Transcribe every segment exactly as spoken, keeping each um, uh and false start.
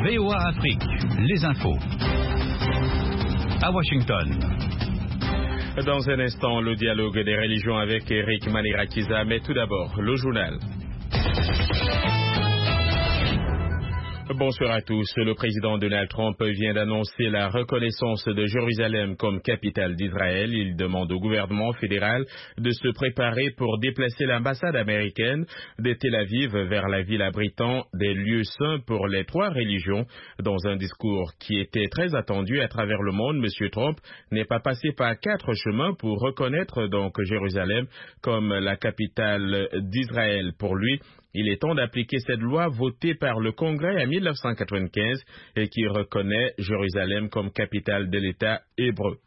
V O A Afrique, les infos. À Washington. Dans un instant, le dialogue des religions avec Eric Manirakiza, mais tout d'abord, le journal. Bonsoir à tous. Le président Donald Trump vient d'annoncer la reconnaissance de Jérusalem comme capitale d'Israël. Il demande au gouvernement fédéral de se préparer pour déplacer l'ambassade américaine de Tel Aviv vers la ville abritant des lieux saints pour les trois religions. Dans un discours qui était très attendu à travers le monde, M. Trump n'est pas passé par quatre chemins pour reconnaître donc Jérusalem comme la capitale d'Israël. Pour lui, il est temps d'appliquer cette loi votée par le Congrès en mille neuf cent quatre-vingt-quinze et qui reconnaît Jérusalem comme capitale de l'État hébreu.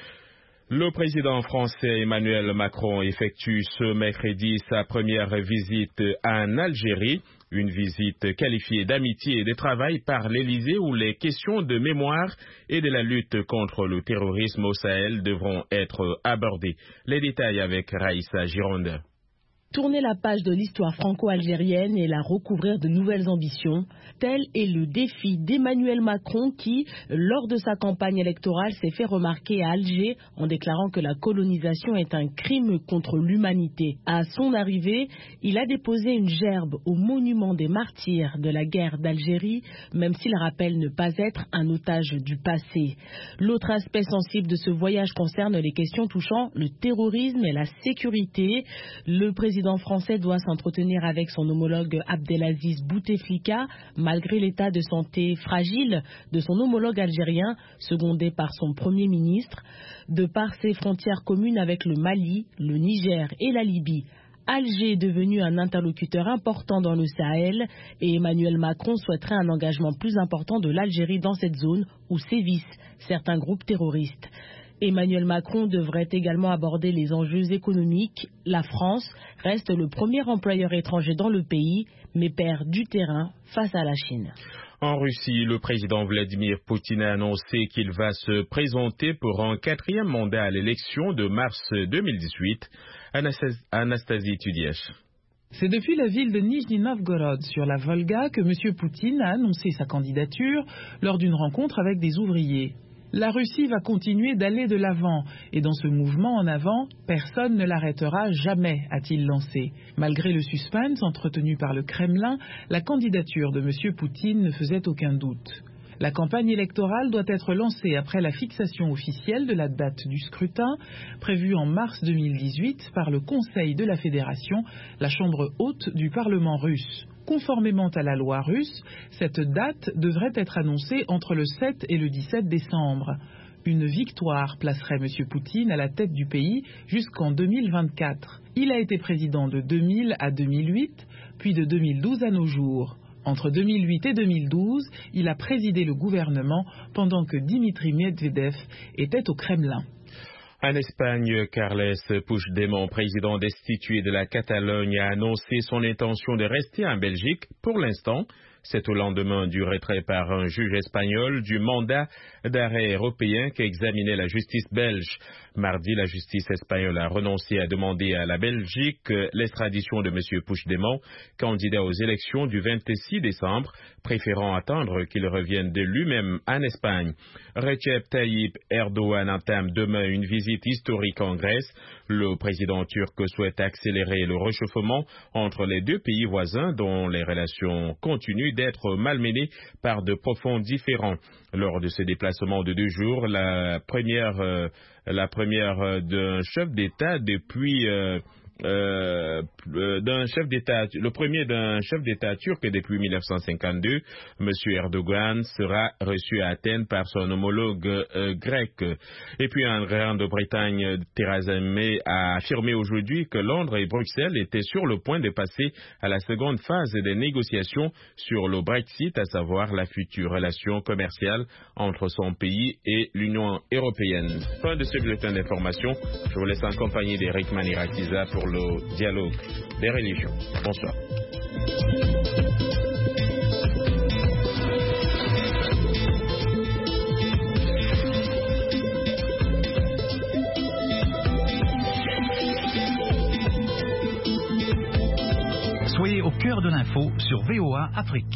Le président français Emmanuel Macron effectue ce mercredi sa première visite en Algérie, une visite qualifiée d'amitié et de travail par l'Élysée où les questions de mémoire et de la lutte contre le terrorisme au Sahel devront être abordées. Les détails avec Raïssa Gironde. Tourner la page de l'histoire franco-algérienne et la recouvrir de nouvelles ambitions, tel est le défi d'Emmanuel Macron qui, lors de sa campagne électorale, s'est fait remarquer à Alger en déclarant que la colonisation est un crime contre l'humanité. À son arrivée, il a déposé une gerbe au monument des martyrs de la guerre d'Algérie, même s'il rappelle ne pas être un otage du passé. L'autre aspect sensible de ce voyage concerne les questions touchant le terrorisme et la sécurité. Le président Le président français doit s'entretenir avec son homologue Abdelaziz Bouteflika, malgré l'état de santé fragile de son homologue algérien, secondé par son premier ministre. De par ses frontières communes avec le Mali, le Niger et la Libye, Alger est devenu un interlocuteur important dans le Sahel et Emmanuel Macron souhaiterait un engagement plus important de l'Algérie dans cette zone où sévissent certains groupes terroristes. Emmanuel Macron devrait également aborder les enjeux économiques. La France reste le premier employeur étranger dans le pays, mais perd du terrain face à la Chine. En Russie, le président Vladimir Poutine a annoncé qu'il va se présenter pour un quatrième mandat à l'élection de mars deux mille dix-huit. Anastasie Tudièche. C'est depuis la ville de Nijni Novgorod sur la Volga que M. Poutine a annoncé sa candidature lors d'une rencontre avec des ouvriers. La Russie va continuer d'aller de l'avant et dans ce mouvement en avant, personne ne l'arrêtera jamais, a-t-il lancé. Malgré le suspense entretenu par le Kremlin, la candidature de M. Poutine ne faisait aucun doute. La campagne électorale doit être lancée après la fixation officielle de la date du scrutin, prévue en mars deux mille dix-huit par le Conseil de la Fédération, la chambre haute du Parlement russe. Conformément à la loi russe, cette date devrait être annoncée entre le sept et le dix-sept décembre. Une victoire placerait M. Poutine à la tête du pays jusqu'en deux mille vingt-quatre. Il a été président de deux mille à deux mille huit, puis de deux mille douze à nos jours. Entre deux mille huit et deux mille douze, il a présidé le gouvernement pendant que Dimitri Medvedev était au Kremlin. En Espagne, Carles Puigdemont, président destitué de la Catalogne, a annoncé son intention de rester en Belgique pour l'instant. C'est au lendemain du retrait par un juge espagnol du mandat d'arrêt européen qu'examinait la justice belge. Mardi, la justice espagnole a renoncé à demander à la Belgique l'extradition de M. Puigdemont, candidat aux élections du vingt-six décembre, préférant attendre qu'il revienne de lui-même en Espagne. Recep Tayyip Erdogan entame demain une visite historique en Grèce. Le président turc souhaite accélérer le réchauffement entre les deux pays voisins dont les relations continuent d'être malmenées par de profonds différends. Lors de ce déplacement de deux jours, la première, euh, la première euh, d'un chef d'État depuis euh, Euh, d'un chef d'État, le premier d'un chef d'État turc depuis mille neuf cent cinquante-deux, M. Erdogan sera reçu à Athènes par son homologue euh, grec. Et puis en Grande-Bretagne, Theresa May a affirmé aujourd'hui que Londres et Bruxelles étaient sur le point de passer à la seconde phase des négociations sur le Brexit, à savoir la future relation commerciale entre son pays et l'Union européenne. Fin de ce bulletin d'information. Je vous laisse en compagnie d'Eric Manirakiza pour le dialogue des religions. Bonsoir. Soyez au cœur de l'info sur V O A Afrique.